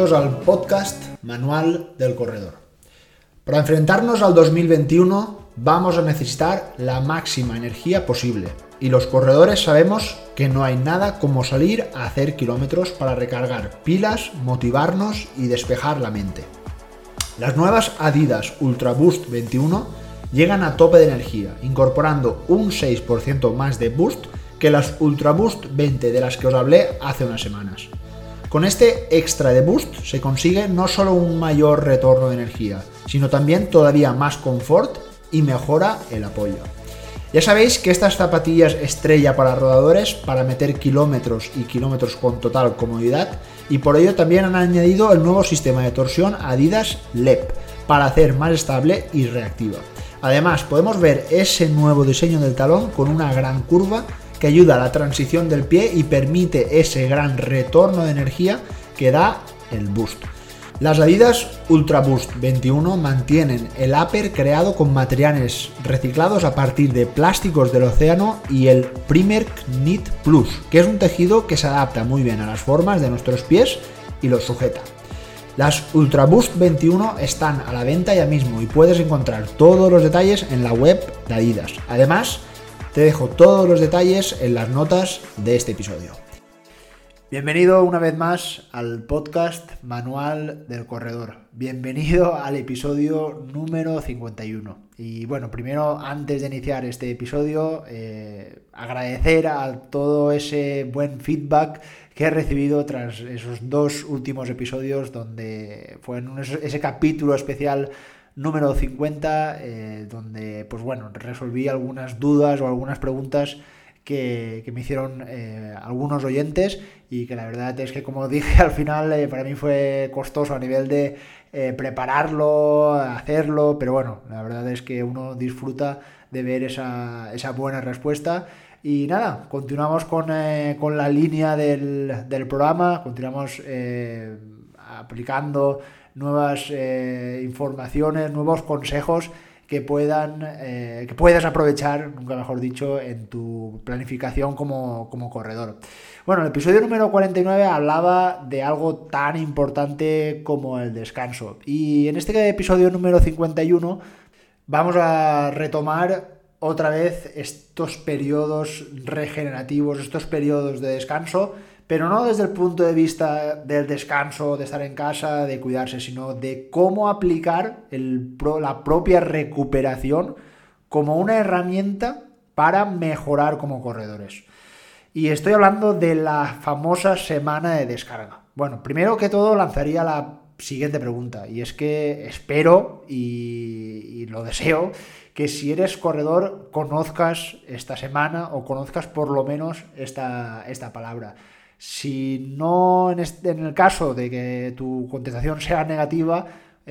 Bienvenidos al podcast Manual del Corredor. Para enfrentarnos al 2021 vamos a necesitar la máxima energía posible y los corredores sabemos que no hay nada como salir a hacer kilómetros para recargar pilas, motivarnos y despejar la mente. Las nuevas Adidas Ultra Boost 21 llegan a tope de energía, incorporando un 6% más de boost que las Ultra Boost 20 de las que os hablé hace unas semanas. Con este extra de boost se consigue no solo un mayor retorno de energía, sino también todavía más confort y mejora el apoyo. Ya sabéis que estas zapatillas estrella para rodadores para meter kilómetros y kilómetros con total comodidad, y por ello también han añadido el nuevo sistema de torsión Adidas LEP para hacer más estable y reactiva. Además podemos ver ese nuevo diseño del talón con una gran curva que ayuda a la transición del pie y permite ese gran retorno de energía que da el boost. Las Adidas Ultra Boost 21 mantienen el upper creado con materiales reciclados a partir de plásticos del océano y el Primer Knit Plus, que es un tejido que se adapta muy bien a las formas de nuestros pies y los sujeta. Las Ultra Boost 21 están a la venta ya mismo y puedes encontrar todos los detalles en la web de Adidas. Además, te dejo todos los detalles en las notas de este episodio. Bienvenido una vez más al podcast Manual del Corredor. Bienvenido al episodio número 51. Y bueno, primero, antes de iniciar este episodio, agradecer a todo ese buen feedback que he recibido tras esos dos últimos episodios donde fue en ese capítulo especial número 50, donde pues bueno, resolví algunas dudas o algunas preguntas que me hicieron algunos oyentes, y que la verdad es que, como dije al final, para mí fue costoso a nivel de prepararlo, hacerlo, pero bueno, la verdad es que uno disfruta de ver esa buena respuesta. Y nada, continuamos con la línea del programa, continuamos aplicando nuevas informaciones, nuevos consejos que puedas aprovechar, nunca mejor dicho, en tu planificación como corredor. Bueno, el episodio número 49 hablaba de algo tan importante como el descanso. Y en este episodio número 51 vamos a retomar otra vez estos periodos regenerativos, estos periodos de descanso, pero no desde el punto de vista del descanso, de estar en casa, de cuidarse, sino de cómo aplicar la propia recuperación como una herramienta para mejorar como corredores. Y estoy hablando de la famosa semana de descarga. Bueno, primero que todo lanzaría la siguiente pregunta, y es que espero y lo deseo que si eres corredor conozcas esta semana o conozcas por lo menos esta palabra. Si no, en el caso de que tu contestación sea negativa,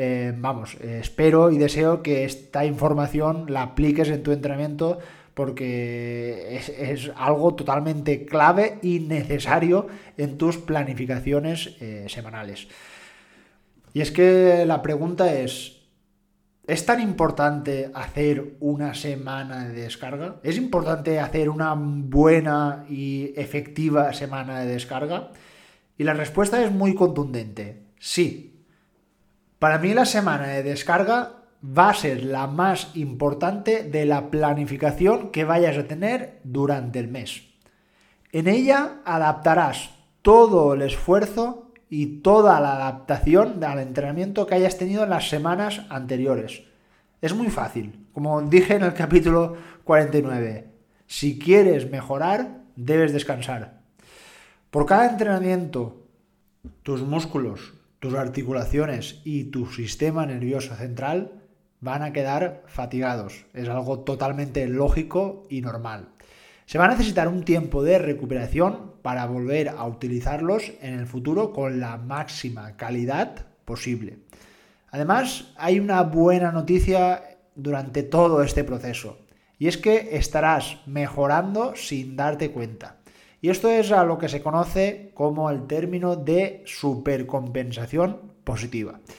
espero y deseo que esta información la apliques en tu entrenamiento, porque es algo totalmente clave y necesario en tus planificaciones semanales. Y es que la pregunta ¿es tan importante hacer una semana de descarga? ¿Es importante hacer una buena y efectiva semana de descarga? Y la respuesta es muy contundente. Sí. Para mí la semana de descarga va a ser la más importante de la planificación que vayas a tener durante el mes. En ella adaptarás todo el esfuerzo y toda la adaptación al entrenamiento que hayas tenido en las semanas anteriores. Es muy fácil. Como dije en el capítulo 49, si quieres mejorar, debes descansar. Por cada entrenamiento, tus músculos, tus articulaciones y tu sistema nervioso central van a quedar fatigados. Es algo totalmente lógico y normal. Se va a necesitar un tiempo de recuperación para volver a utilizarlos en el futuro con la máxima calidad posible. Además, hay una buena noticia durante todo este proceso, y es que estarás mejorando sin darte cuenta. Y esto es a lo que se conoce como el término de supercompensación positiva.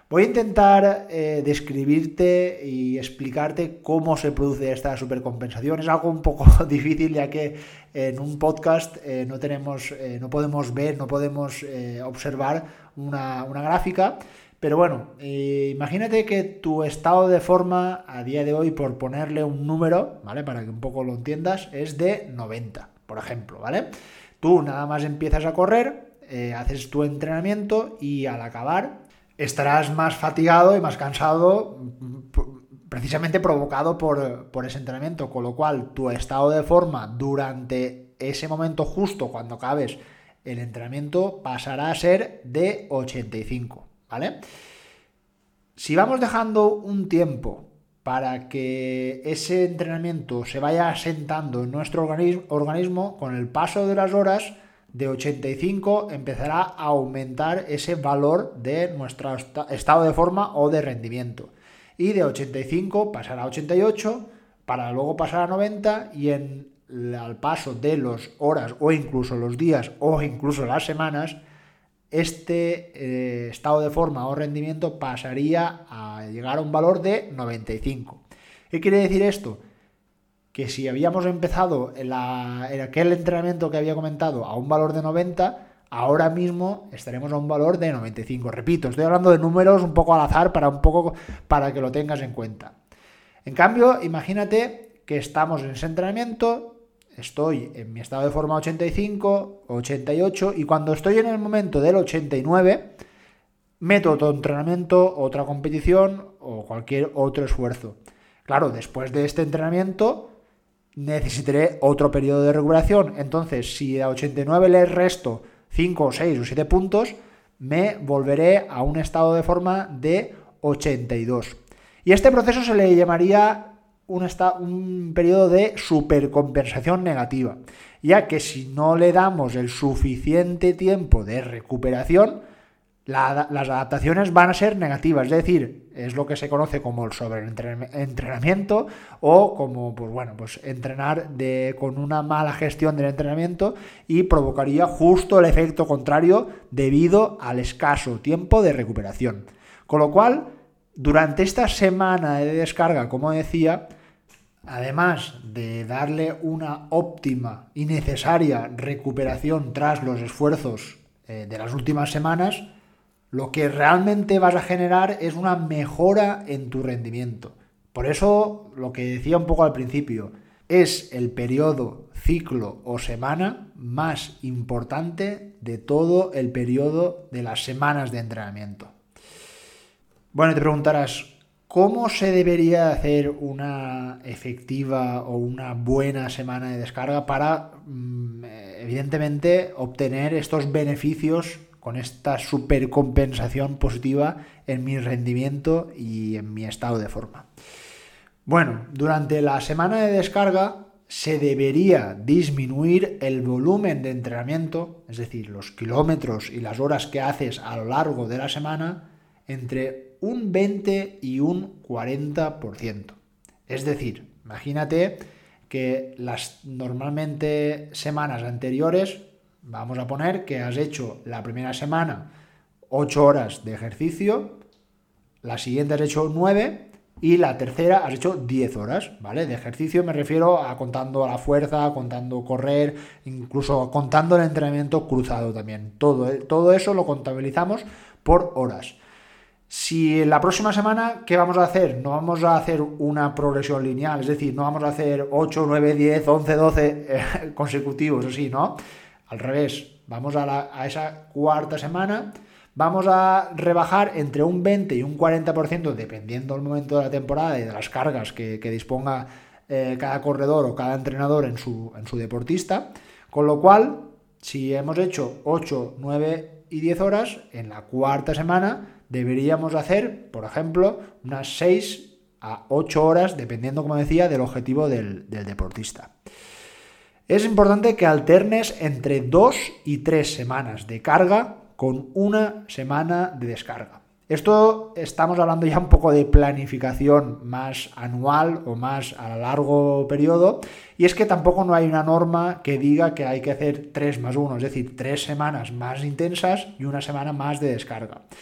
Voy a intentar describirte y explicarte cómo se produce esta supercompensación. Es algo un poco difícil, ya que en un podcast no podemos ver, no podemos observar una gráfica. Pero bueno, imagínate que tu estado de forma a día de hoy, por ponerle un número, ¿vale? Para que un poco lo entiendas, es de 90, por ejemplo, ¿vale? Tú nada más empiezas a correr, haces tu entrenamiento y al acabar estarás más fatigado y más cansado, precisamente provocado por ese entrenamiento, con lo cual tu estado de forma durante ese momento, justo cuando acabes el entrenamiento, pasará a ser de 85, ¿vale? Si vamos dejando un tiempo para que ese entrenamiento se vaya asentando en nuestro organismo, con el paso de las horas, de 85 empezará a aumentar ese valor de nuestro estado de forma o de rendimiento. Y de 85 pasará a 88 para luego pasar a 90 y al paso de las horas o incluso los días o incluso las semanas, este estado de forma o rendimiento pasaría a llegar a un valor de 95. ¿Qué quiere decir esto? Que si habíamos empezado en aquel entrenamiento que había comentado a un valor de 90, ahora mismo estaremos a un valor de 95. Repito, estoy hablando de números un poco al azar para que lo tengas en cuenta. En cambio, imagínate que estamos en ese entrenamiento, estoy en mi estado de forma 85, 88 y cuando estoy en el momento del 89, meto otro entrenamiento, otra competición o cualquier otro esfuerzo. Claro, después de este entrenamiento necesitaré otro periodo de recuperación. Entonces, si a 89 le resto 5, 6 o 7 puntos, me volveré a un estado de forma de 82. Y este proceso se le llamaría un periodo de supercompensación negativa, ya que si no le damos el suficiente tiempo de recuperación, las adaptaciones van a ser negativas, es decir, es lo que se conoce como el sobreentrenamiento o como entrenar con una mala gestión del entrenamiento y provocaría justo el efecto contrario debido al escaso tiempo de recuperación. Con lo cual, durante esta semana de descarga, como decía, además de darle una óptima y necesaria recuperación tras los esfuerzos de las últimas semanas, lo que realmente vas a generar es una mejora en tu rendimiento. Por eso, lo que decía un poco al principio, es el periodo, ciclo o semana más importante de todo el periodo de las semanas de entrenamiento. Bueno, te preguntarás, ¿cómo se debería hacer una efectiva o una buena semana de descarga para, evidentemente, obtener estos beneficios con esta supercompensación positiva en mi rendimiento y en mi estado de forma? Bueno, durante la semana de descarga se debería disminuir el volumen de entrenamiento, es decir, los kilómetros y las horas que haces a lo largo de la semana, entre un 20 y un 40%. Es decir, imagínate que las normalmente semanas anteriores, vamos a poner que has hecho la primera semana 8 horas de ejercicio, la siguiente has hecho 9 y la tercera has hecho 10 horas, ¿vale? De ejercicio me refiero a contando la fuerza, contando correr, incluso contando el entrenamiento cruzado también. Todo eso lo contabilizamos por horas. Si la próxima semana, ¿qué vamos a hacer? No vamos a hacer una progresión lineal, es decir, no vamos a hacer 8, 9, 10, 11, 12 consecutivos, así, ¿no? Al revés, vamos a esa cuarta semana, vamos a rebajar entre un 20 y un 40%, dependiendo del momento de la temporada y de las cargas que disponga cada corredor o cada entrenador en su deportista, con lo cual, si hemos hecho 8, 9 y 10 horas, en la cuarta semana deberíamos hacer, por ejemplo, unas 6 a 8 horas, dependiendo, como decía, del objetivo del deportista. Es importante que alternes entre 2 y 3 semanas de carga con una semana de descarga. Esto estamos hablando ya un poco de planificación más anual o más a largo periodo, y es que tampoco no hay una norma que diga que hay que hacer 3 más 1, es decir, 3 semanas más intensas y una semana más de descarga.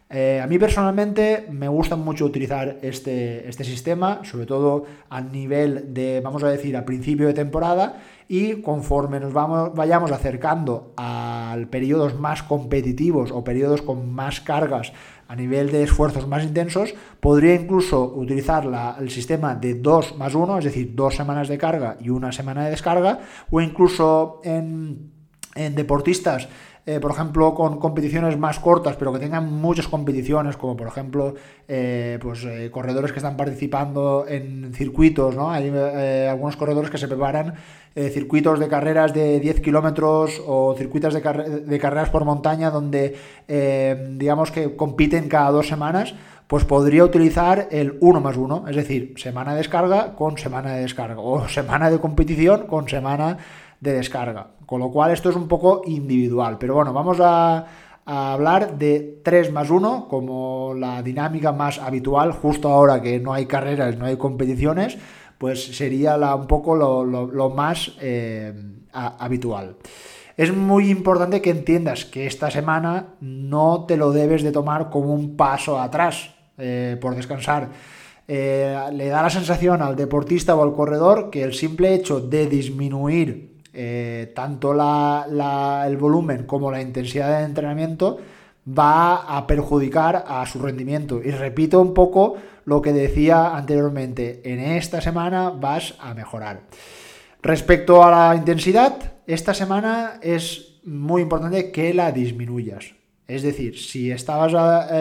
A mí personalmente me gusta mucho utilizar este sistema, sobre todo a nivel de, vamos a decir, a principio de temporada, y conforme nos vayamos acercando a periodos más competitivos o periodos con más cargas a nivel de esfuerzos más intensos, podría incluso utilizar el sistema de 2 más 1, es decir, 2 semanas de carga y 1 semana de descarga, o incluso en deportistas, por ejemplo, con competiciones más cortas, pero que tengan muchas competiciones, como por ejemplo, corredores que están participando en circuitos, ¿no? Hay algunos corredores que se preparan circuitos de carreras de 10 kilómetros o circuitos de carreras por montaña donde, digamos que compiten cada 2 semanas, pues podría utilizar el 1 más 1, es decir, semana de descarga con semana de descarga, o semana de competición con semana de descarga. Con lo cual esto es un poco individual. Pero bueno, vamos a hablar de 3 más 1 como la dinámica más habitual, justo ahora que no hay carreras, no hay competiciones, pues sería un poco lo más habitual. Es muy importante que entiendas que esta semana no te lo debes de tomar como un paso atrás por descansar. Le da la sensación al deportista o al corredor que el simple hecho de disminuir tanto el volumen como la intensidad de entrenamiento va a perjudicar a su rendimiento. Y repito un poco lo que decía anteriormente, en esta semana vas a mejorar. Respecto a la intensidad, esta semana es muy importante que la disminuyas. Es decir, si estabas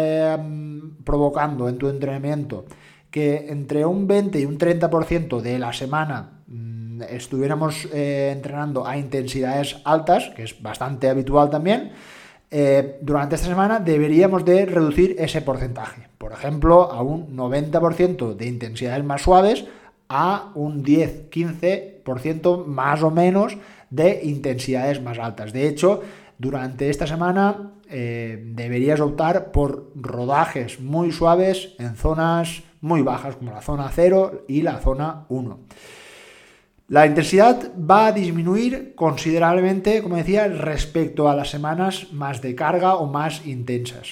provocando en tu entrenamiento que entre un 20 y un 30% de la semana estuviéramos entrenando a intensidades altas, que es bastante habitual también, durante esta semana deberíamos de reducir ese porcentaje. Por ejemplo, a un 90% de intensidades más suaves a un 10-15% más o menos de intensidades más altas. De hecho, durante esta semana deberías optar por rodajes muy suaves en zonas muy bajas como la zona 0 y la zona 1. La intensidad va a disminuir considerablemente, como decía, respecto a las semanas más de carga o más intensas.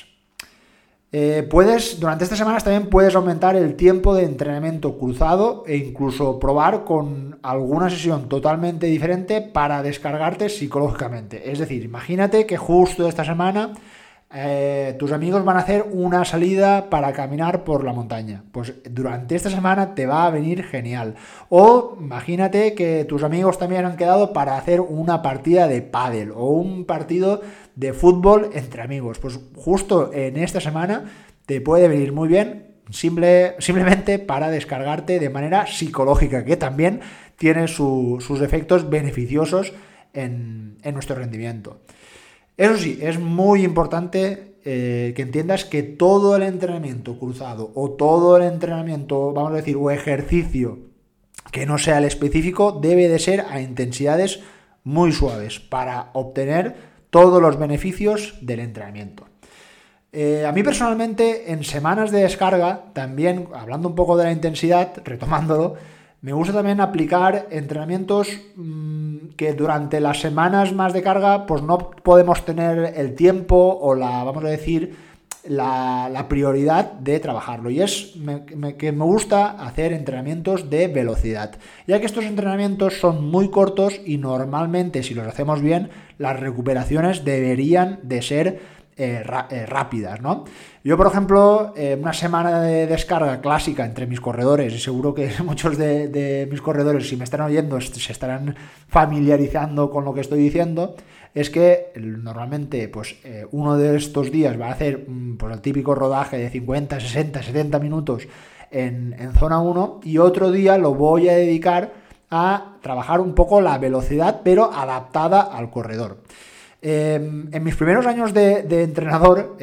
Durante estas semanas también puedes aumentar el tiempo de entrenamiento cruzado e incluso probar con alguna sesión totalmente diferente para descargarte psicológicamente. Es decir, imagínate que justo esta semana tus amigos van a hacer una salida para caminar por la montaña. Pues durante esta semana te va a venir genial. O imagínate que tus amigos también han quedado para hacer una partida de pádel o un partido de fútbol entre amigos. Pues justo en esta semana te puede venir muy bien simplemente para descargarte de manera psicológica, que también tiene sus efectos beneficiosos en nuestro rendimiento. Eso sí, es muy importante que entiendas que todo el entrenamiento cruzado o todo el entrenamiento, vamos a decir, o ejercicio que no sea el específico, debe de ser a intensidades muy suaves para obtener todos los beneficios del entrenamiento. A mí personalmente, en semanas de descarga, también hablando un poco de la intensidad, retomándolo, me gusta también aplicar entrenamientos que durante las semanas más de carga pues no podemos tener el tiempo o vamos a decir, la prioridad de trabajarlo. Y es que me gusta hacer entrenamientos de velocidad, ya que estos entrenamientos son muy cortos y normalmente, si los hacemos bien, las recuperaciones deberían de ser rápidas, ¿no? Yo, por ejemplo, una semana de descarga clásica entre mis corredores, y seguro que muchos de mis corredores, si me están oyendo, se estarán familiarizando con lo que estoy diciendo, es que normalmente uno de estos días va a hacer pues, el típico rodaje de 50, 60, 70 minutos en zona 1 y otro día lo voy a dedicar a trabajar un poco la velocidad, pero adaptada al corredor. En mis primeros años de entrenador,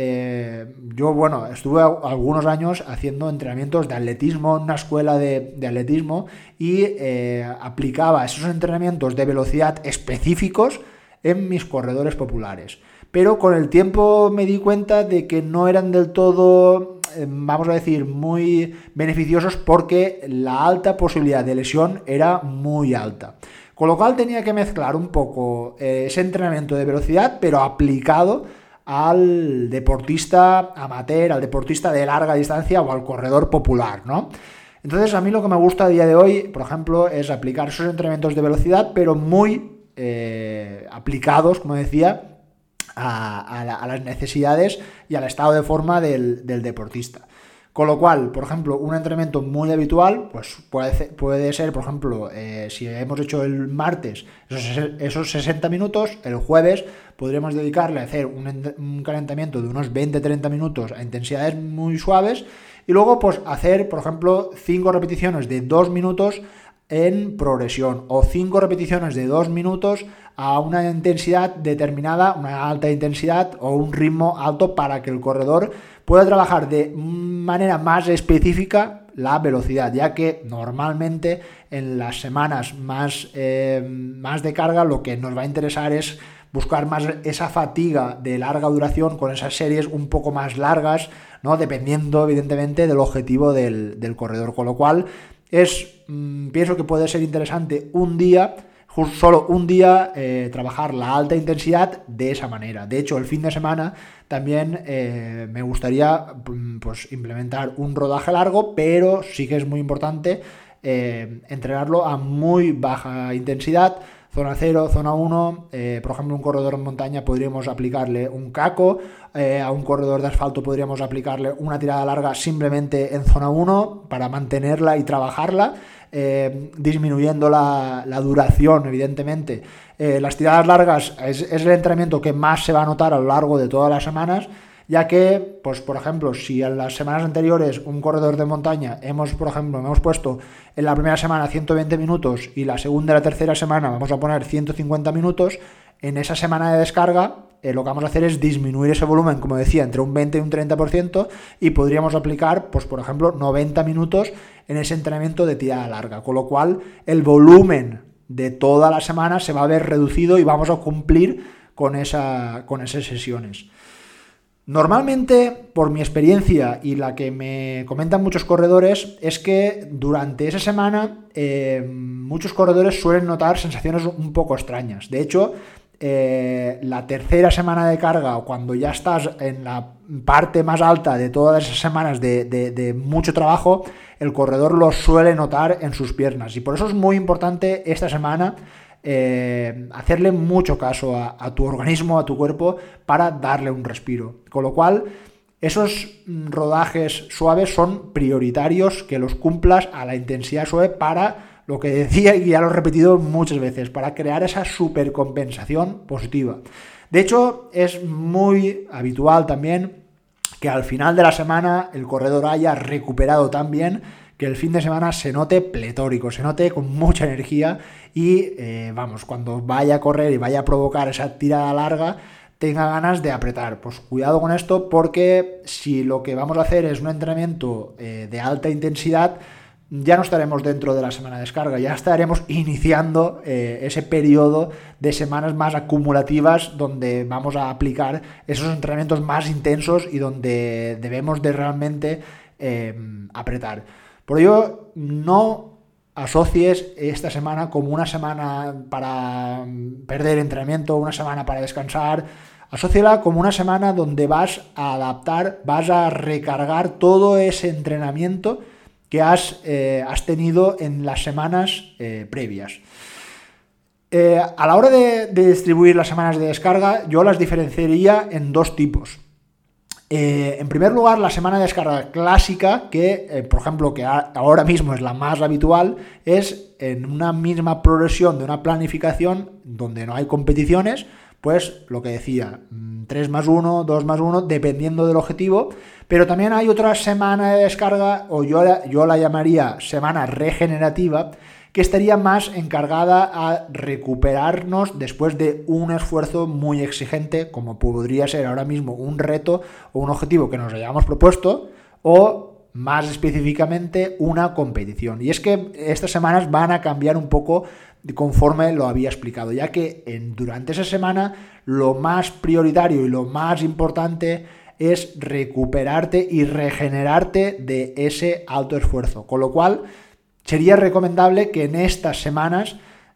yo estuve algunos años haciendo entrenamientos de atletismo en una escuela de atletismo y aplicaba esos entrenamientos de velocidad específicos en mis corredores populares. Pero con el tiempo me di cuenta de que no eran del todo, vamos a decir, muy beneficiosos porque la alta posibilidad de lesión era muy alta. Con lo cual tenía que mezclar un poco ese entrenamiento de velocidad, pero aplicado al deportista amateur, al deportista de larga distancia o al corredor popular, ¿no? Entonces a mí lo que me gusta a día de hoy, por ejemplo, es aplicar esos entrenamientos de velocidad, pero muy aplicados, como decía, a las necesidades y al estado de forma del deportista. Con lo cual, por ejemplo, un entrenamiento muy habitual, pues puede ser, por ejemplo, si hemos hecho el martes esos 60 minutos, el jueves podríamos dedicarle a hacer un calentamiento de unos 20-30 minutos a intensidades muy suaves y luego pues hacer, por ejemplo, 5 repeticiones de 2 minutos en progresión o 5 repeticiones de 2 minutos a una intensidad determinada, una alta intensidad o un ritmo alto para que el corredor pueda trabajar de manera más específica la velocidad, ya que normalmente en las semanas más de carga lo que nos va a interesar es buscar más esa fatiga de larga duración con esas series un poco más largas, ¿no? Dependiendo evidentemente del objetivo del corredor, con lo cual pienso que puede ser interesante solo un día trabajar la alta intensidad de esa manera. De hecho, el fin de semana también me gustaría pues implementar un rodaje largo, pero sí que es muy importante entrenarlo a muy baja intensidad, zona 0, zona 1, por ejemplo un corredor en montaña podríamos aplicarle un caco, a un corredor de asfalto podríamos aplicarle una tirada larga simplemente en zona 1 para mantenerla y trabajarla, disminuyendo la duración evidentemente. Las tiradas largas es el entrenamiento que más se va a notar a lo largo de todas las semanas, ya que, pues por ejemplo, si en las semanas anteriores un corredor de montaña hemos puesto en la primera semana 120 minutos y la segunda y la tercera semana vamos a poner 150 minutos, en esa semana de descarga lo que vamos a hacer es disminuir ese volumen, como decía, entre un 20 y un 30% y podríamos aplicar, pues por ejemplo, 90 minutos en ese entrenamiento de tirada larga, con lo cual el volumen de toda la semana se va a ver reducido y vamos a cumplir con esas sesiones. Normalmente, por mi experiencia y la que me comentan muchos corredores, es que durante esa semana muchos corredores suelen notar sensaciones un poco extrañas. De hecho, la tercera semana de carga, o cuando ya estás en la parte más alta de todas esas semanas de mucho trabajo, el corredor lo suele notar en sus piernas. Y por eso es muy importante esta semana hacerle mucho caso a tu organismo, a tu cuerpo, para darle un respiro. Con lo cual, esos rodajes suaves son prioritarios, que los cumplas a la intensidad suave para, lo que decía y ya lo he repetido muchas veces, para crear esa supercompensación positiva. De hecho, es muy habitual también que al final de la semana el corredor haya recuperado tan bien que el fin de semana se note pletórico, se note con mucha energía y cuando vaya a correr y vaya a provocar esa tirada larga tenga ganas de apretar. Pues cuidado con esto, porque si lo que vamos a hacer es un entrenamiento de alta intensidad, ya no estaremos dentro de la semana de descarga, ya estaremos iniciando ese periodo de semanas más acumulativas donde vamos a aplicar esos entrenamientos más intensos y donde debemos de realmente apretar. Por ello, no asocies esta semana como una semana para perder entrenamiento, una semana para descansar. Asóciala como una semana donde vas a adaptar, vas a recargar todo ese entrenamiento que has tenido en las semanas previas. A la hora de distribuir las semanas de descarga, yo las diferenciaría en dos tipos. En primer lugar, la semana de descarga clásica, que por ejemplo, que ahora mismo es la más habitual, es en una misma progresión de una planificación donde no hay competiciones, pues lo que decía, 3+1, 2+1, dependiendo del objetivo, pero también hay otra semana de descarga, o yo la llamaría semana regenerativa, que estaría más encargada a recuperarnos después de un esfuerzo muy exigente, como podría ser ahora mismo un reto o un objetivo que nos hayamos propuesto, o más específicamente una competición. Y es que estas semanas van a cambiar un poco conforme lo había explicado, ya que durante esa semana lo más prioritario y lo más importante es recuperarte y regenerarte de ese alto esfuerzo, con lo cual sería recomendable que en estas semanas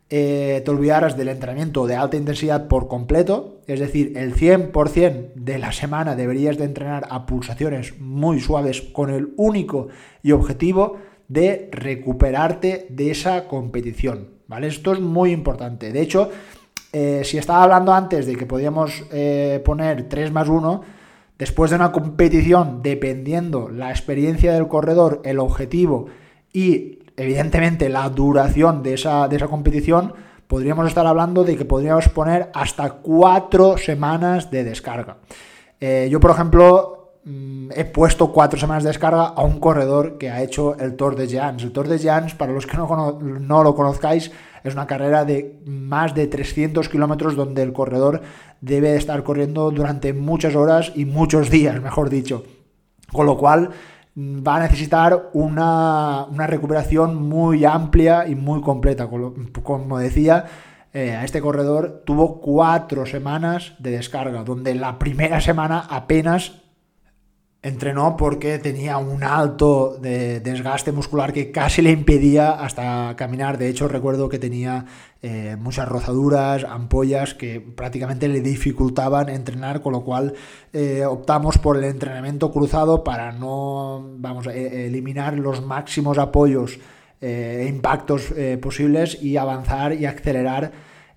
te olvidaras del entrenamiento de alta intensidad por completo, es decir, el 100% de la semana deberías de entrenar a pulsaciones muy suaves con el único y objetivo de recuperarte de esa competición, ¿vale? Esto es muy importante. De hecho, si estaba hablando antes de que podíamos poner 3+1, después de una competición, dependiendo la experiencia del corredor, el objetivo y evidentemente la duración de esa competición, podríamos estar hablando de que podríamos poner hasta 4 semanas de descarga. Yo, por ejemplo, he puesto 4 semanas de descarga a un corredor que ha hecho el Tour de Giants. El Tour de Giants, para los que no lo conozcáis, es una carrera de más de 300 kilómetros donde el corredor debe estar corriendo durante muchas horas y muchos días, mejor dicho. Con lo cual va a necesitar una recuperación muy amplia y muy completa. Como decía, a este corredor tuvo 4 semanas de descarga, donde la primera semana apenas entrenó porque tenía un alto desgaste muscular que casi le impedía hasta caminar. De hecho, recuerdo que tenía muchas rozaduras, ampollas que prácticamente le dificultaban entrenar, con lo cual optamos por el entrenamiento cruzado para no, eliminar los máximos apoyos e impactos posibles y avanzar y acelerar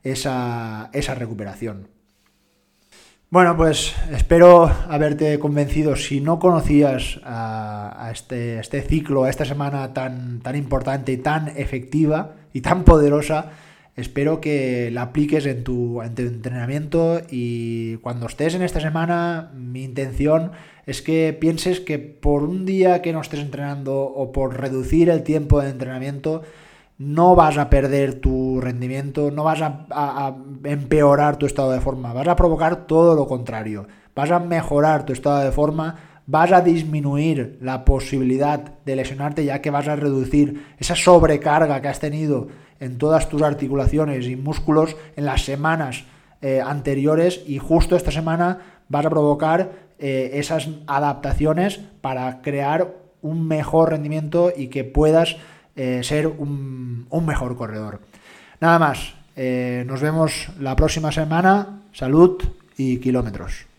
esa recuperación. Bueno, pues espero haberte convencido. Si no conocías a este ciclo, a esta semana tan importante y tan efectiva y tan poderosa, espero que la apliques en tu entrenamiento, y cuando estés en esta semana, mi intención es que pienses que por un día que no estés entrenando o por reducir el tiempo de entrenamiento, no vas a perder tu rendimiento, no vas a empeorar tu estado de forma, vas a provocar todo lo contrario, vas a mejorar tu estado de forma, vas a disminuir la posibilidad de lesionarte, ya que vas a reducir esa sobrecarga que has tenido en todas tus articulaciones y músculos en las semanas anteriores, y justo esta semana vas a provocar esas adaptaciones para crear un mejor rendimiento y que puedas ser un mejor corredor. Nada más, nos vemos la próxima semana. Salud y kilómetros.